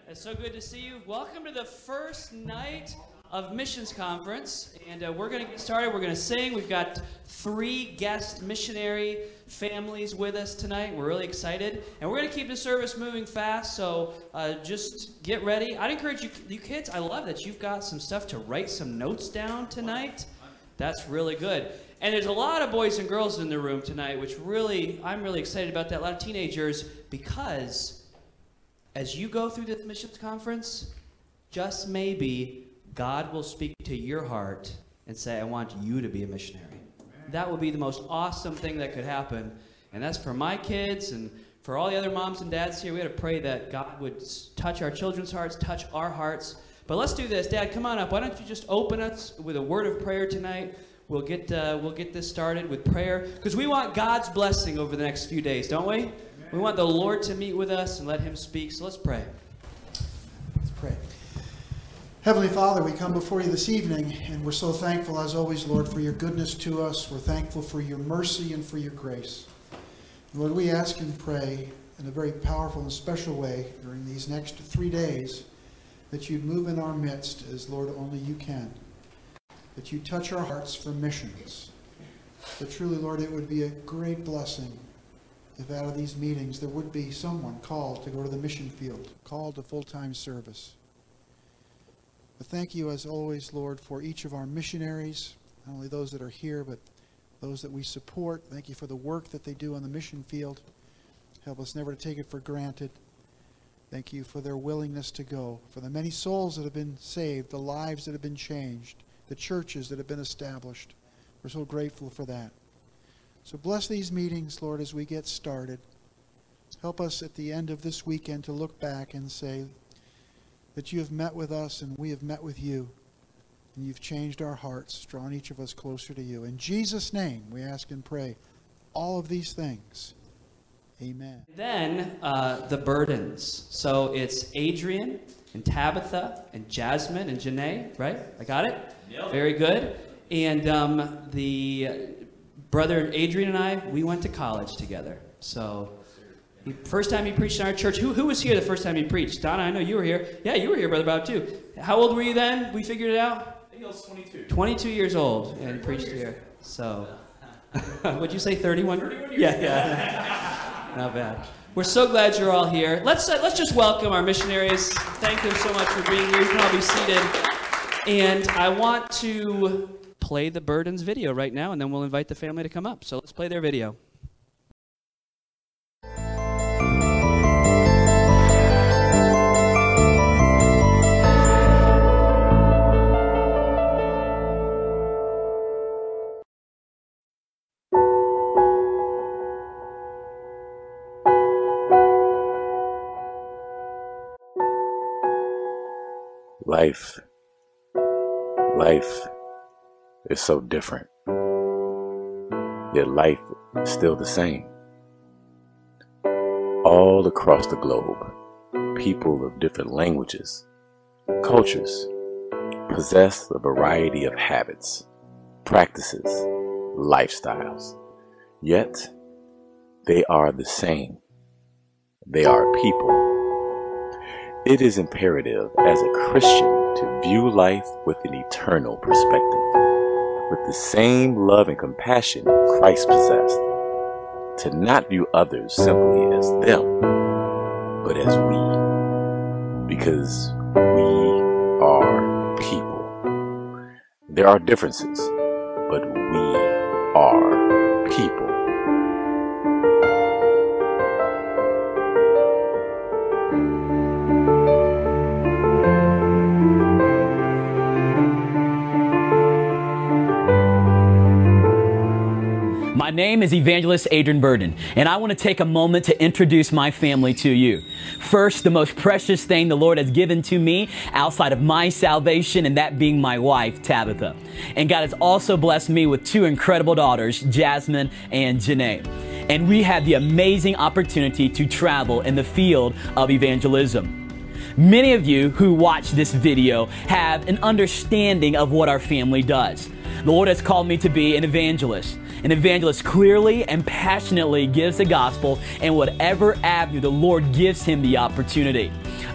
It's so good to see you. Welcome to the first night of Missions Conference, and we're going to get started. We're going to sing. We've got 3 guest missionary families with us tonight. We're really excited, and we're going to keep the service moving fast, so just get ready. I'd encourage you kids, I love that you've got some stuff to write some notes down tonight. That's really good. And there's a lot of boys and girls in the room tonight, which I'm really excited about that. A lot of teenagers, because as you go through this missions conference, just maybe God will speak to your heart and say, I want you to be a missionary. Amen. That would be the most awesome thing that could happen. And that's for my kids and for all the other moms and dads here. We got to pray that God would touch our children's hearts, touch our hearts. But let's do this. Dad, come on up. Why don't you just open us with a word of prayer tonight? We'll get this started with prayer, because we want God's blessing over the next few days, don't we? Amen. We want the Lord to meet with us and let him speak. So let's pray. Let's pray. Heavenly Father, we come before you this evening, and we're so thankful, as always, Lord, for your goodness to us. We're thankful for your mercy and for your grace. And Lord, we ask and pray in a very powerful and special way during these next 3 days that you'd move in our midst as, Lord, only you can. That you touch our hearts for missions. That truly, Lord, it would be a great blessing if out of these meetings there would be someone called to go to the mission field, called to full-time service. But thank you, as always, Lord, for each of our missionaries, not only those that are here, but those that we support. Thank you for the work that they do on the mission field. Help us never to take it for granted. Thank you for their willingness to go, for the many souls that have been saved, the lives that have been changed, the churches that have been established. We're so grateful for that. So bless these meetings, Lord, as we get started. Help us at the end of this weekend to look back and say that you have met with us and we have met with you. And you've changed our hearts, drawn each of us closer to you. In Jesus' name, we ask and pray all of these things. Amen. Then the burdens. So it's Adrian and Tabitha and Jasmine and Janae, right? I got it? Yep. Very good. And the brother Adrian and I, we went to college together. So first time he preached in our church. Who was here the first time he preached? Donna, I know you were here. Yeah, you were here, Brother Bob, too. How old were you then? We figured it out? I think I was 22. 22 years old and preached here. So, would you say 31? 31 years. Yeah. Not bad. We're so glad you're all here. Let's just welcome our missionaries. Thank them so much for being here. You can all be seated. And I want to play the Burdens video right now, and then we'll invite the family to come up. So let's play their video. Life is so different, yet life is still the same. All across the globe, people of different languages, cultures, possess a variety of habits, practices, lifestyles, yet they are the same. They are people. It is imperative as a Christian to view life with an eternal perspective, with the same love and compassion Christ possessed, to not view others simply as them, but as we, because we are people. There are differences, but we are people. My name is Evangelist Adrian Burden, and I want to take a moment to introduce my family to you. First, the most precious thing the Lord has given to me outside of my salvation, and that being my wife, Tabitha. And God has also blessed me with 2 incredible daughters, Jasmine and Janae. And we had the amazing opportunity to travel in the field of evangelism. Many of you who watch this video have an understanding of what our family does. The Lord has called me to be an evangelist. An evangelist clearly and passionately gives the gospel in whatever avenue the Lord gives him the opportunity.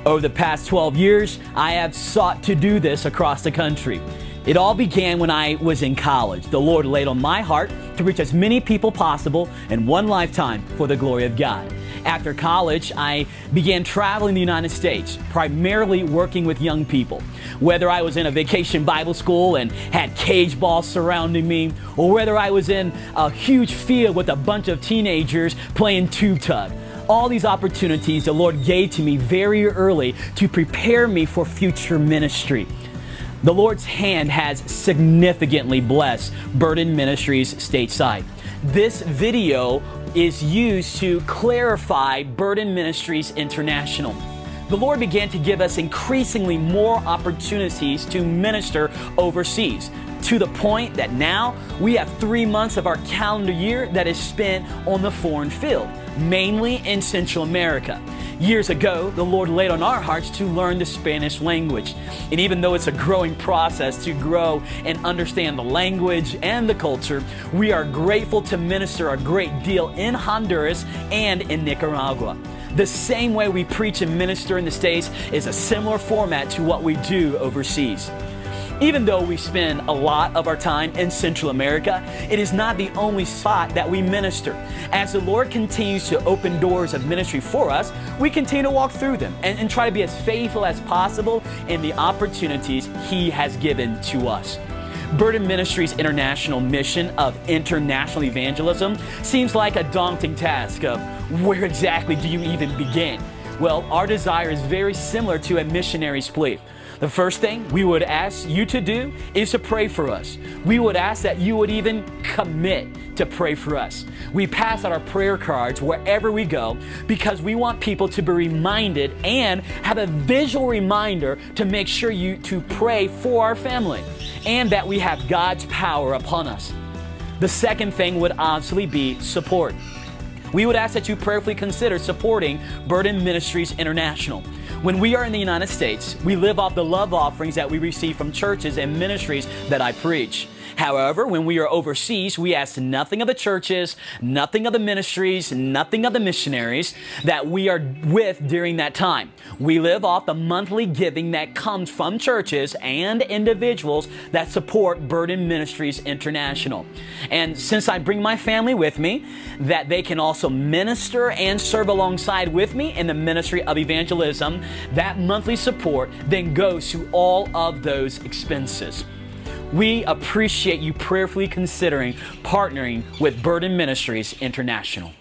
Over the past 12 years, I have sought to do this across the country. It all began when I was in college. The Lord laid on my heart to reach as many people possible in one lifetime for the glory of God. After college, I began traveling the United States, primarily working with young people. Whether I was in a vacation Bible school and had cage balls surrounding me, or whether I was in a huge field with a bunch of teenagers playing tube tug. All these opportunities the Lord gave to me very early to prepare me for future ministry. The Lord's hand has significantly blessed Burden Ministries stateside. This video is used to clarify Burden Ministries International. The Lord began to give us increasingly more opportunities to minister overseas, to the point that now we have 3 months of our calendar year that is spent on the foreign field, mainly in Central America. Years ago, the Lord laid on our hearts to learn the Spanish language. And even though it's a growing process to grow and understand the language and the culture, we are grateful to minister a great deal in Honduras and in Nicaragua. The same way we preach and minister in the States is a similar format to what we do overseas. Even though we spend a lot of our time in Central America, it is not the only spot that we minister. As the Lord continues to open doors of ministry for us, we continue to walk through them and try to be as faithful as possible in the opportunities He has given to us. Burden Ministries' international mission of international evangelism seems like a daunting task of where exactly do you even begin? Well, our desire is very similar to a missionary's plea. The first thing we would ask you to do is to pray for us. We would ask that you would even commit to pray for us. We pass out our prayer cards wherever we go because we want people to be reminded and have a visual reminder to make sure to pray for our family and that we have God's power upon us. The second thing would obviously be support. We would ask that you prayerfully consider supporting Burden Ministries International. When we are in the United States, we live off the love offerings that we receive from churches and ministries that I preach. However, when we are overseas, we ask nothing of the churches, nothing of the ministries, nothing of the missionaries that we are with during that time. We live off the monthly giving that comes from churches and individuals that support Burden Ministries International. And since I bring my family with me, that they can also minister and serve alongside with me in the ministry of evangelism, that monthly support then goes to all of those expenses. We appreciate you prayerfully considering partnering with Burden Ministries International.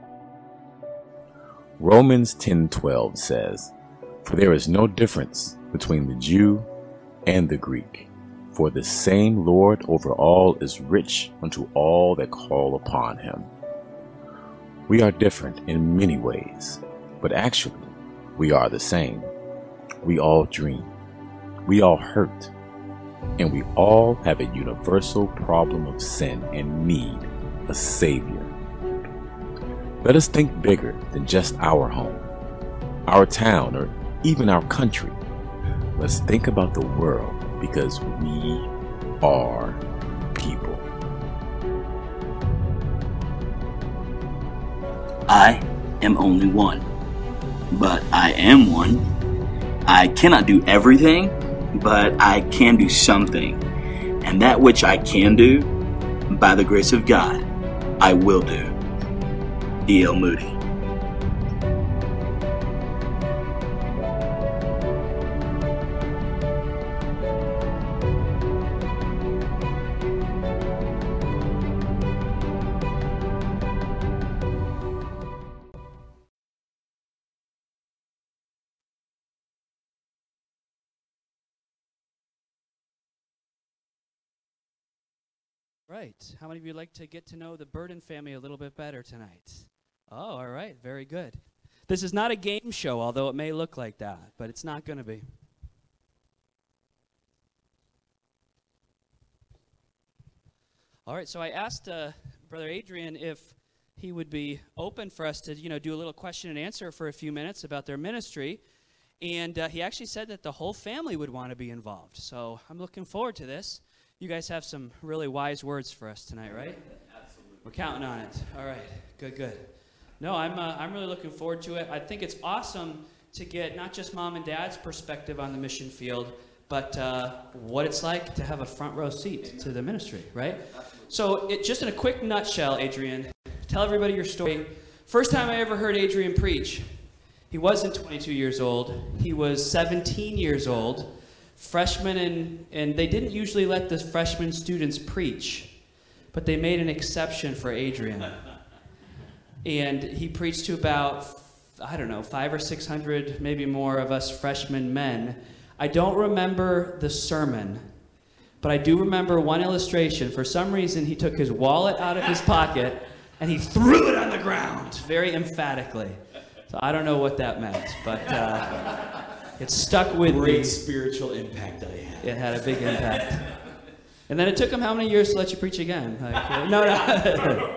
Romans 10:12 says, "For there is no difference between the Jew and the Greek, for the same Lord over all is rich unto all that call upon Him." We are different in many ways, but actually, we are the same. We all dream. We all hurt. And we all have a universal problem of sin and need a Savior. Let us think bigger than just our home, our town, or even our country. Let's think about the world because we are people. I am only one, but I am one. I cannot do everything, but I can do something. And that which I can do, by the grace of God, I will do. D.L. Moody. Right. How many of you would like to get to know the Burden family a little bit better tonight? Oh, all right. Very good. This is not a game show, although it may look like that, but it's not going to be. All right. So I asked Brother Adrian if he would be open for us to, do a little question and answer for a few minutes about their ministry. And he actually said that the whole family would want to be involved. So I'm looking forward to this. You guys have some really wise words for us tonight, right? Absolutely. We're counting on it. All right. Good. No, I'm really looking forward to it. I think it's awesome to get not just mom and dad's perspective on the mission field, but what it's like to have a front row seat to the ministry, right? So just in a quick nutshell, Adrian, tell everybody your story. First time I ever heard Adrian preach, he wasn't 22 years old. He was 17 years old, freshman, and they didn't usually let the freshman students preach, but they made an exception for Adrian. And he preached to about, I don't know, 500 or 600, maybe more of us freshman men. I don't remember the sermon, but I do remember one illustration. For some reason, he took his wallet out of his pocket and he threw it on the ground very emphatically. So I don't know what that meant, but it stuck with me. Great spiritual impact I had. It had a big impact. And then it took him how many years to let you preach again? Like, no.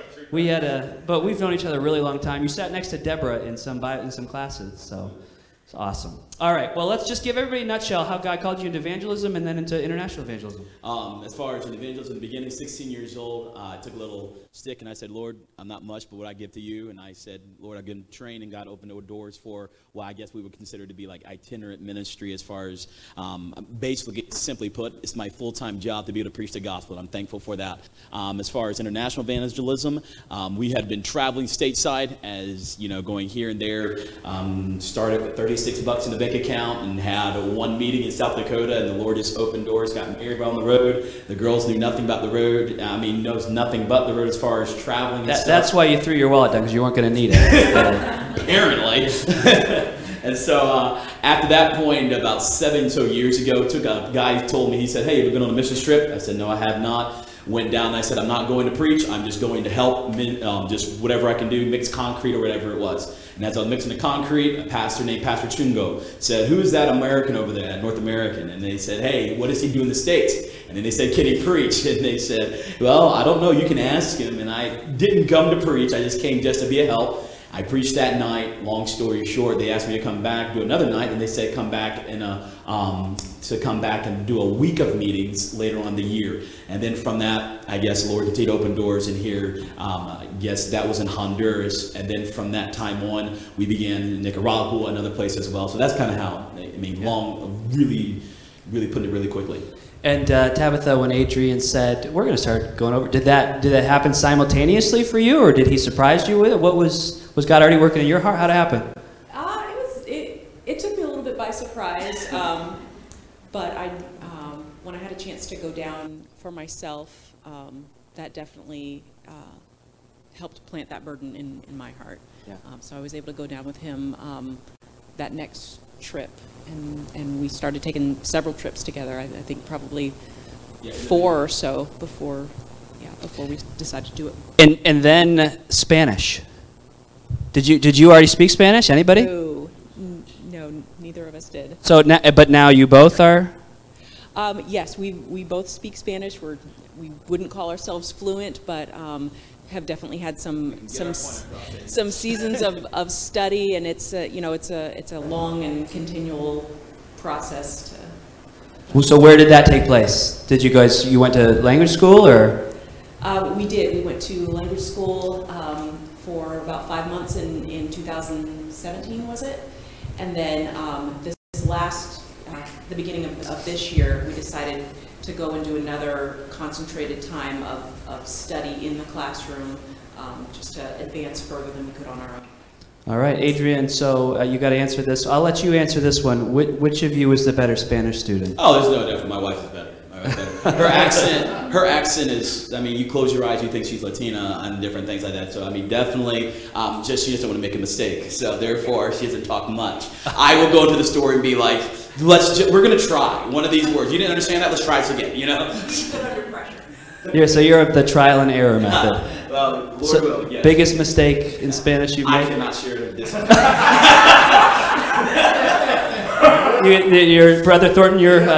But we've known each other a really long time. You sat next to Deborah in some classes, so it's awesome. All right, well, let's just give everybody a nutshell how God called you into evangelism and then into international evangelism. As far as in evangelism, in the beginning, 16 years old, I took a little stick and I said, Lord, I'm not much, but what I give to you. And I said, Lord, I've been trained, and God opened doors for what I guess we would consider to be like itinerant ministry, as far as basically, simply put, it's my full-time job to be able to preach the gospel. And I'm thankful for that. As far as international evangelism, we had been traveling stateside, as you know, going here and there. Started with $36 in the bank account and had one meeting in South Dakota, and the Lord just opened doors, got married on the road. The girls knew nothing about the road. Knows nothing but the road as far as traveling. That's why you threw your wallet down, because you weren't going to need it. Apparently. And so after that point, about 7 or so years ago, took a guy who told me, he said, hey, have you been on a mission trip? I said, no, I have not. Went down and I said, I'm not going to preach. I'm just going to help, just whatever I can do, mix concrete or whatever it was. And as I was mixing the concrete, a pastor named Pastor Chungo said, who is that American over there, North American? And they said, hey, what does he do in the States? And then they said, can he preach? And they said, well, I don't know. You can ask him. And I didn't come to preach. I just came just to be a help. I preached that night. Long story short, they asked me to come back, do another night, and they said come back and do a week of meetings later on in the year. And then from that, I guess Lord continued to open doors in here. I guess that was in Honduras. And then from that time on, we began in Nicaragua, another place as well. So that's kind of how, really putting it really quickly. And Tabitha, when Adrian said, we're going to start going over, did that happen simultaneously for you, or did he surprise you with it? What was God already working in your heart? How'd it happen? It took me a little bit by surprise, but when I had a chance to go down for myself, that definitely helped plant that burden in my heart. Yeah. So I was able to go down with him that next trip, and we started taking several trips together. I think probably 4 or so before we decided to do it. And then Spanish. Did you already speak Spanish? Anybody? No, neither of us did. So, but now you both are? Yes, we both speak Spanish. We wouldn't call ourselves fluent, but have definitely had some seasons of study, and it's a long and continual process. So where did that take place? Did you went to language school, or? We did. We went to language school for about 5 months in 2017, was it? And then this last, the beginning of this year, we decided to go and do another concentrated time of study in the classroom, just to advance further than we could on our own. All right, Adrian, so you got to answer this. I'll let you answer this one. Which of you was the better Spanish student? Oh, there's no doubt. My wife is better. Her accent is, you close your eyes, you think she's Latina and different things like that. So, definitely, she doesn't want to make a mistake. So, therefore, she doesn't talk much. I will go to the store and be like, we're going to try one of these words. You didn't understand that? Let's try this again, She's good under pressure. Yeah, so you're the trial and error method. Well, Lord will, yes. Biggest mistake in Spanish you've made? I cannot share this. Your brother Thornton,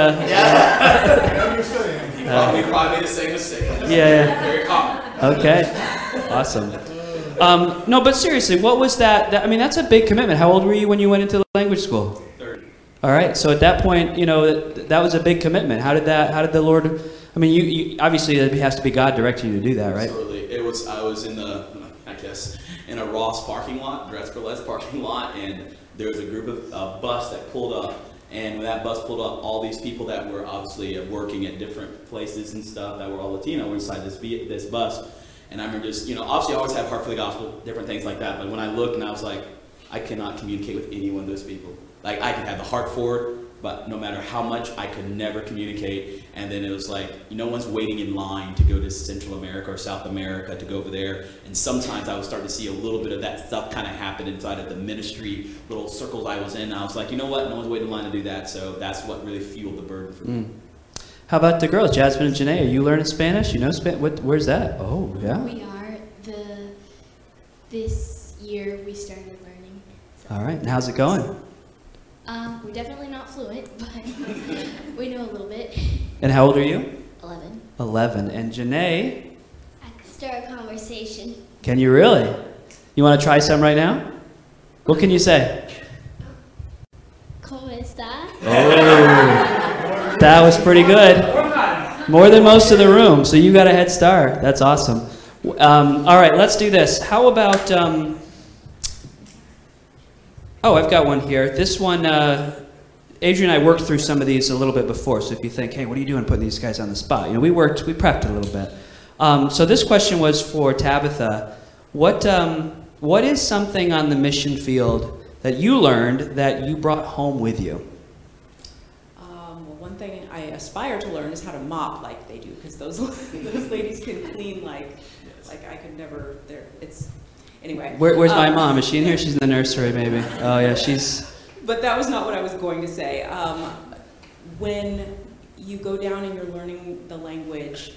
He probably made the same mistake. Yeah. Very common. Okay. Awesome. No, but seriously, what was that? That's a big commitment. How old were you when you went into language school? 30. All right. So at that point, that was a big commitment. How did the Lord? You obviously it has to be God directing you to do that, right? Absolutely. I was in a Ross parking lot, Dress for Less parking lot, and there was a group of bus that pulled up, and when that bus pulled up, all these people that were obviously working at different places and stuff that were all Latino were inside this bus. And I remember just, obviously I always had a heart for the gospel, different things like that, but when I looked and I was like, I cannot communicate with any one of those people. Like, I could have the heart for it, but no matter how much, I could never communicate. And then it was like, no one's waiting in line to go to Central America or South America to go over there. And sometimes I was starting to see a little bit of that stuff kind of happen inside of the ministry, little circles I was in. And I was like, you know what? No one's waiting in line to do that. So that's what really fueled the burden for me. How about the girls, Jasmine and Janae? Are you learning Spanish? You know Spanish? Where's that? Oh, yeah. We are. This year we started learning. So. All right. And how's it going? We're definitely not fluent, but we know a little bit. And how old are you? 11. 11. And Janae? I could start a conversation. Can you really? You want to try some right now? What can you say? ¿Cómo está? Oh, that was pretty good. More than most of the room, so you got a head start. That's awesome. All right, let's do this. How about... I've got one here. This one, Adrian and I worked through some of these a little bit before, so if you think, hey, what are you doing putting these guys on the spot? We prepped a little bit. So this question was for Tabitha. What is something on the mission field that you learned that you brought home with you? Well, one thing I aspire to learn is how to mop like they do, because those ladies can clean like I could never. Anyway. Where's my mom? Is she in here? She's in the nursery, maybe. Oh, yeah, she's... But that was not what I was going to say. When you go down and you're learning the language,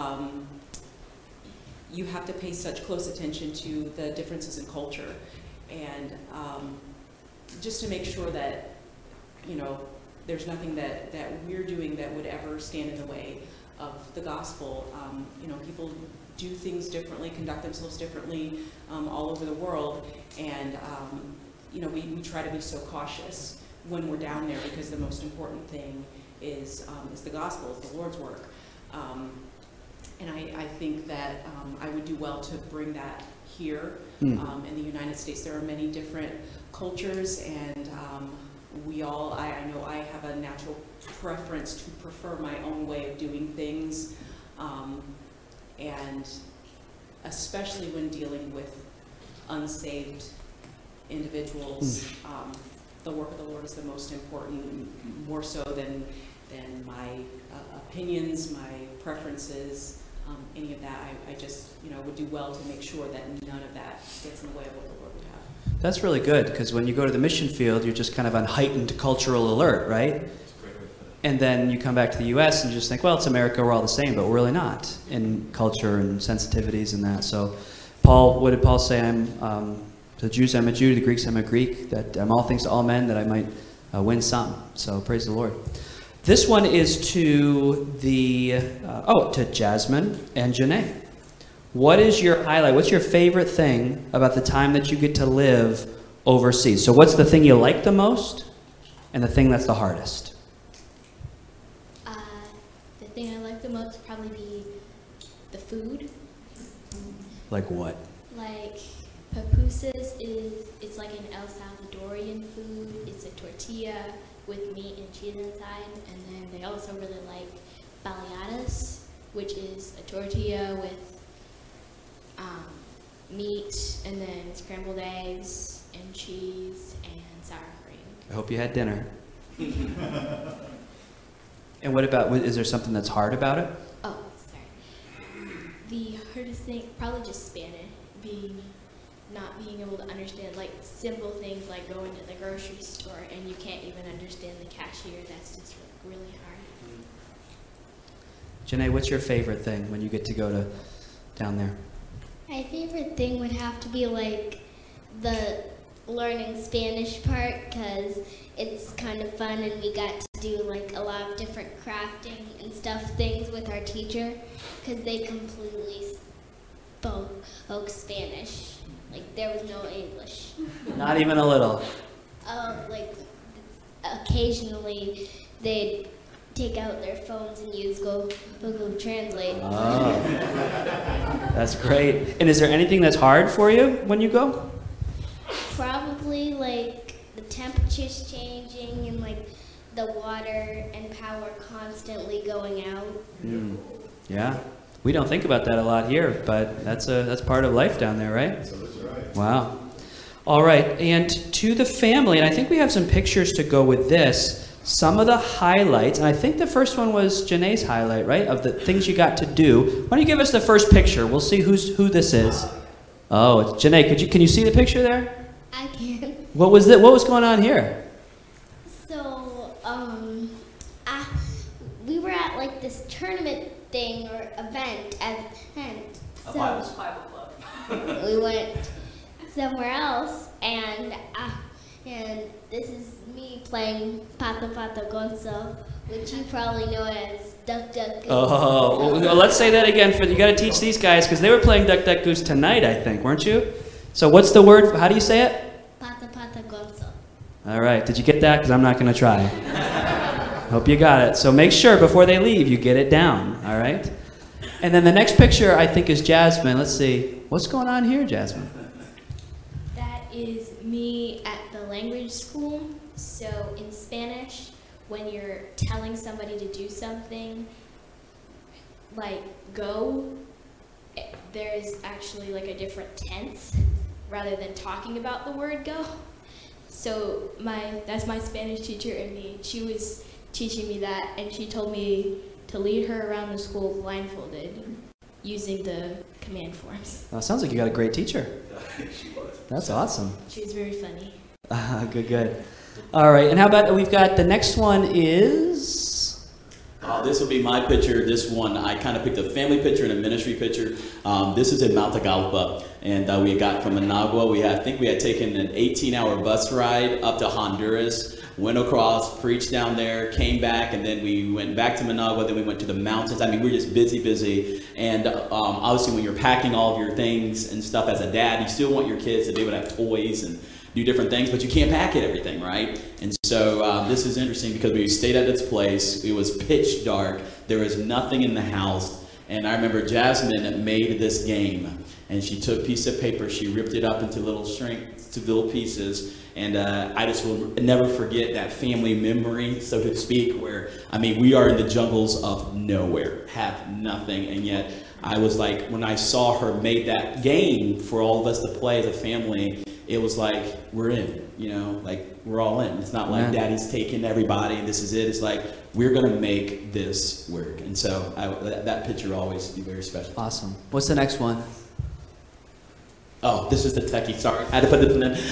you have to pay such close attention to the differences in culture. And just to make sure that, there's nothing that we're doing that would ever stand in the way of the gospel. People do things differently, conduct themselves differently all over the world, and we try to be so cautious when we're down there, because the most important thing is the gospel, is the Lord's work, and I think that I would do well to bring that here in the United States. There are many different cultures, and I know I have a natural preference to prefer my own way of doing things. And especially when dealing with unsaved individuals, the work of the Lord is the most important, more so than my opinions, my preferences, any of that. I just, would do well to make sure that none of that gets in the way of what the Lord would have. That's really good, because when you go to the mission field, you're just kind of on heightened cultural alert, right? And then you come back to the U.S. and you just think, well, it's America, we're all the same, but we're really not in culture and sensitivities and that. So what did Paul say? To the Jews, I'm a Jew, to the Greeks, I'm a Greek, that I'm all things to all men, that I might win some. So praise the Lord. This one is to to Jasmine and Janae. What is your highlight? What's your favorite thing about the time that you get to live overseas? So what's the thing you like the most and the thing that's the hardest? The thing I like the most would probably be the food. Like what? Like pupusas it's like an El Salvadorian food. It's a tortilla with meat and cheese inside, and then they also really like baleadas, which is a tortilla with meat and then scrambled eggs and cheese and sour cream. I hope you had dinner. And what about, is there something that's hard about it? Oh, sorry. The hardest thing, probably just Spanish, not being able to understand like simple things like going to the grocery store and you can't even understand the cashier. That's just really hard. Janae, what's your favorite thing when you get to go down there? My favorite thing would have to be like the learning Spanish part, because it's kind of fun and we got to do like a lot of different crafting and stuff things with our teacher, because they completely spoke Spanish. Like there was no English. Not even a little. Like occasionally they'd take out their phones and use Google Translate. Oh, that's great. And is there anything that's hard for you when you go? Probably like the temperatures changing and like the water and power constantly going out. Yeah. We don't think about that a lot here, but that's part of life down there, right? Wow. All right, and to the family, and I think we have some pictures to go with this. Some of the highlights, and I think the first one was Janae's highlight, right? Of the things you got to do. Why don't you give us the first picture? We'll see who this is. Oh, it's Janae. Can you see the picture there? I can. What was going on here? So, we were at like this tournament thing or event So Bible club. we went somewhere else, and this is me playing Pato Pato Gonzo, which you probably know as Duck Duck Goose. Oh, well, let's say that again. You got to teach these guys because they were playing Duck Duck Goose tonight, I think, weren't you? So what's the word? How do you say it? Pato Pato Gonzo. All right. Did you get that? Because I'm not going to try. Hope you got it. So make sure before they leave you get it down. All right. And then the next picture I think is Jasmine. Let's see. What's going on here, Jasmine? That is me at the language school. So in Spanish, when you're telling somebody to do something, like go, there's actually like a different tense rather than talking about the word go. So that's my Spanish teacher and me. She was teaching me that, and she told me to lead her around the school blindfolded using the command forms. Well, sounds like you got a great teacher. That's awesome. She was very funny. Good. All right, and how about we've got the next one is... This will be my picture. This one, I kind of picked a family picture and a ministry picture. This is in Matagalpa, and we got from Managua. I think we had taken an 18-hour bus ride up to Honduras, went across, preached down there, came back, and then we went back to Managua, then we went to the mountains. I mean, we're just busy. And obviously when you're packing all of your things and stuff as a dad, you still want your kids to be able to have toys and do different things, but you can't pack it everything, right? And so this is interesting because we stayed at this place. It was pitch dark. There was nothing in the house. And I remember Jasmine made this game. And she took a piece of paper, she ripped it up into little pieces. And I just will never forget that family memory, so to speak, where, I mean, we are in the jungles of nowhere, have nothing. And yet I was like, when I saw her made that game for all of us to play as a family, it was like, we're in, like we're all in. It's not like daddy's taking everybody and this is it. It's like, we're going to make this work. And so that picture will always be very special. Awesome. What's the next one? Oh, this is the techie. Sorry, I had to put this in.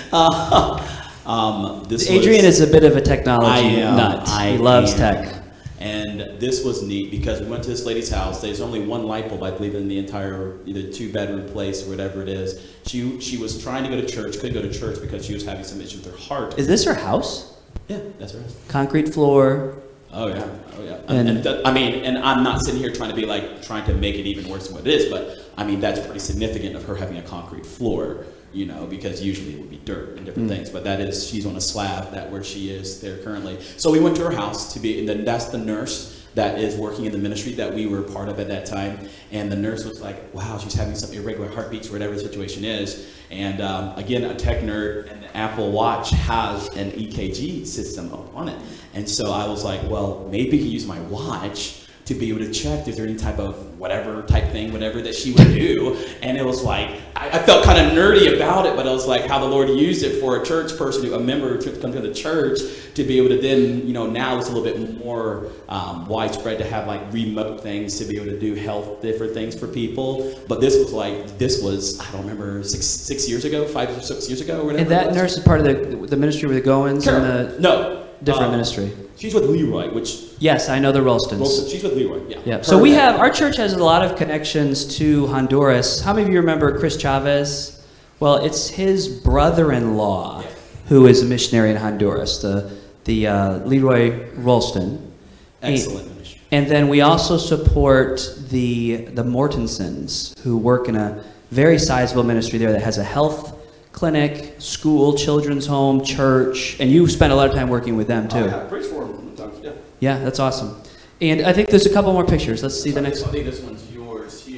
Adrian is a bit of a technology nut. He loves tech. And this was neat because we went to this lady's house. There's only one light bulb, I believe, in the entire either 2-bedroom place or whatever it is. She was trying to go to church, couldn't go to church because she was having some issues with her heart. Is this her house? Yeah, that's her house. Concrete floor. Oh yeah. And I'm not sitting here trying to make it even worse than what it is, but I mean that's pretty significant of her having a concrete floor, because usually it would be dirt and different things, but she's on a slab where she is there currently. So we went to her house and then that's the nurse that is working in the ministry that we were part of at that time. And the nurse was like, wow, she's having some irregular heartbeats or whatever the situation is. And again, a tech nerd, and the Apple Watch has an EKG system on it. And so I was like, well, maybe I can use my watch to be able to check if there's any type of whatever that she would do. And it was like, I felt kind of nerdy about it, but it was like how the Lord used it for a church person, a member to come to the church, to be able to then, now it's a little bit more widespread to have like remote things to be able to do different things for people. But this was, I don't remember, 6 years ago, 5 or 6 years ago or whatever. And that nurse is part of the ministry with the Goins? Different ministry. She's with Leroy, which... Yes, I know the Ralstons. She's with Leroy, yeah. So our church has a lot of connections to Honduras. How many of you remember Chris Chavez? Well, it's his brother-in-law who is a missionary in Honduras, the Leroy Ralston. Excellent ministry. And then we also support the Mortensons, who work in a very sizable ministry there that has a health clinic, school, children's home, church, and you spent a lot of time working with them too. Oh, yeah, praise for them sometimes, Yeah, that's awesome. And I think there's a couple more pictures. Let's see the next one. one. I think this one's yours here.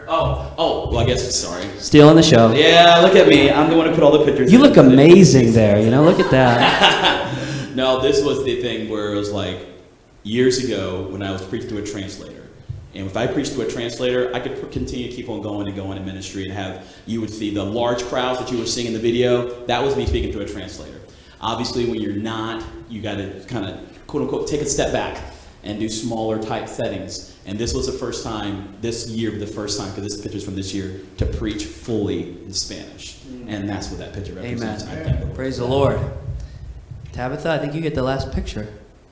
Well, I guess, sorry. Stealing the show. Yeah, look at me. I'm the one who put all the pictures. You look amazing there, you know, look at that. No, this was the thing where it was like years ago when I was preaching to a translator. And if I preached to a translator, I could continue to keep on going and going in ministry and you would see the large crowds that you were seeing in the video. That was me speaking to a translator. Obviously, when you're not, you got to kind of, quote unquote, take a step back and do smaller type settings. And this was the first time, this year, the first time, because this picture's from this year, to preach fully in Spanish. And that's what that picture represents. Amen. Praise the Lord. Tabitha, I think you get the last picture.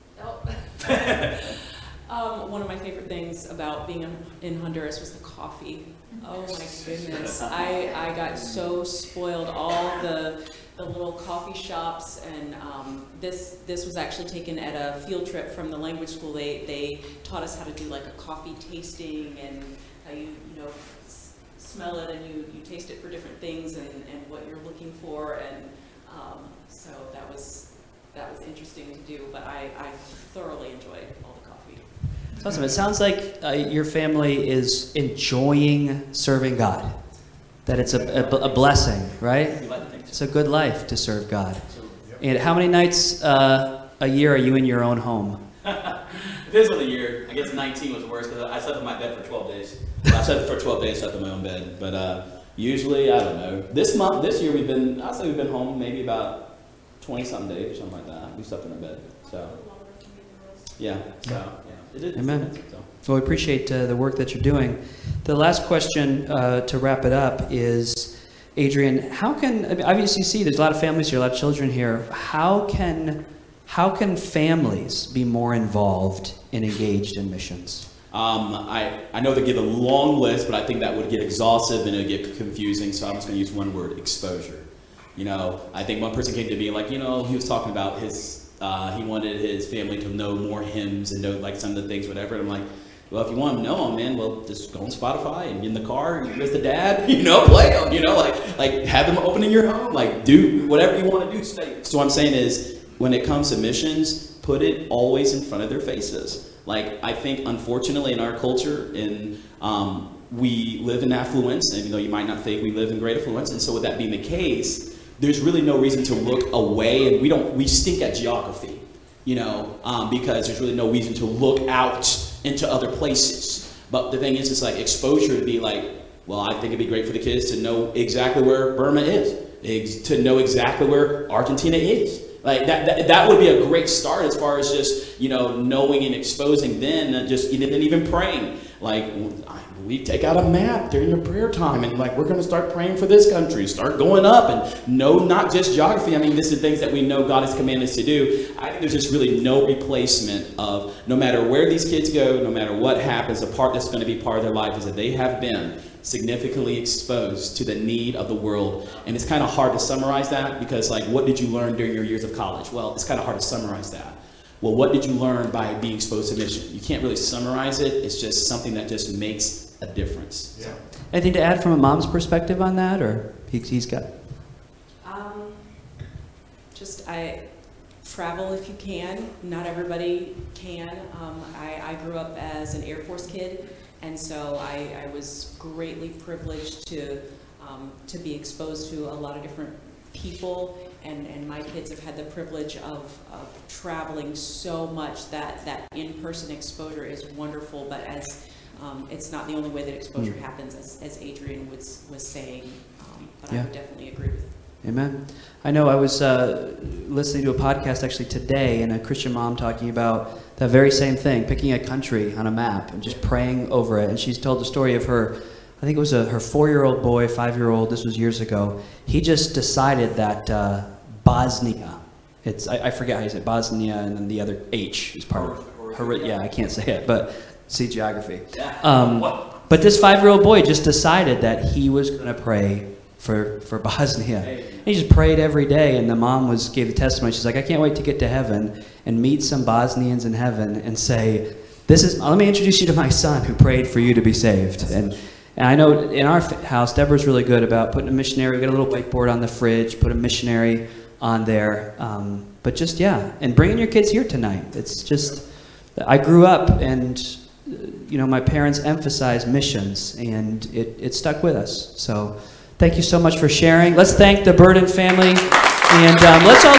One of my favorite things about being in Honduras was the coffee. Oh my goodness. I got so spoiled. All the little coffee shops, and this was actually taken at a field trip from the language school. They taught us how to do like a coffee tasting, and how you smell it and you taste it for different things and what you're looking for, and so that was interesting to do, but I thoroughly enjoyed all the coffee. It's awesome. It sounds like your family is enjoying serving God, that it's a blessing, right? It's a good life to serve God. And how many nights a year are you in your own home? Depends on the year. I guess 19 was the worst because I slept in my bed for 12 days. I slept for 12 days, slept in my own bed. But usually, I don't know. This year I'd say we've been home maybe about 20-something days or something like that. We slept in our bed. So, yeah. It is. Amen. Well, we appreciate the work that you're doing. The last question to wrap it up is, Adrian, obviously you see there's a lot of families here, a lot of children here. How can families be more involved and engaged in missions? I know they give a long list, but I think that would get exhaustive and it would get confusing, so I'm just going to use one word: exposure. I think one person came to me like, he was talking about he wanted his family to know more hymns and know like some of the things, whatever. And I'm like, well, if you want to know them, man, well, just go on Spotify and get in the car and with the dad, play them, like have them open in your home, like do whatever you want to do. So what I'm saying is, when it comes to missions, put it always in front of their faces. Like, I think, unfortunately, in our culture, we live in affluence, and you might not think we live in great affluence, and so with that being the case, there's really no reason to look away, and we stink at geography, because there's really no reason to look out into other places. But the thing is, it's like exposure to be like, well, I think it'd be great for the kids to know exactly where Burma is, to know exactly where Argentina is. Like that would be a great start as far as just, knowing and exposing then, and even praying. Like, we take out a map during your prayer time and like, we're going to start praying for this country, start going up and know not just geography. I mean, this is things that we know God has commanded us to do. I think there's just really no replacement of, no matter where these kids go, no matter what happens, a part that's going to be part of their life is that they have been significantly exposed to the need of the world. And it's kind of hard to summarize that because, like, what did you learn during your years of college? Well, it's kind of hard to summarize that. Well, what did you learn by being exposed to mission? You can't really summarize it. It's just something that just makes a difference. Yeah. Anything to add from a mom's perspective on that, or he's got? I travel if you can. Not everybody can. I grew up as an Air Force kid, and so I was greatly privileged to be exposed to a lot of different people, and my kids have had the privilege of traveling so much that in-person exposure is wonderful, but it's not the only way that exposure happens, as Adrian was saying, but I would definitely agree with it. Amen. I know I was listening to a podcast actually today, and a Christian mom talking about that very same thing, picking a country on a map and just praying over it. And she's told the story of her, I think it was her 4-year-old boy, 5-year-old, this was years ago. He just decided that Bosnia, I forget how you say it, Bosnia, and then the other H is part of it. Yeah, I can't say it, but see geography. But this 5-year-old boy just decided that he was going to pray for Bosnia. He just prayed every day, and the mom gave the testimony. She's like, I can't wait to get to heaven and meet some Bosnians in heaven and say, let me introduce you to my son who prayed for you to be saved. And I know in our house, Deborah's really good about putting a missionary. We got a little whiteboard on the fridge, put a missionary on there. But just, and bringing your kids here tonight. It's just, I grew up and my parents emphasized missions, and it stuck with us. So thank you so much for sharing. Let's thank the Burden family, and let's all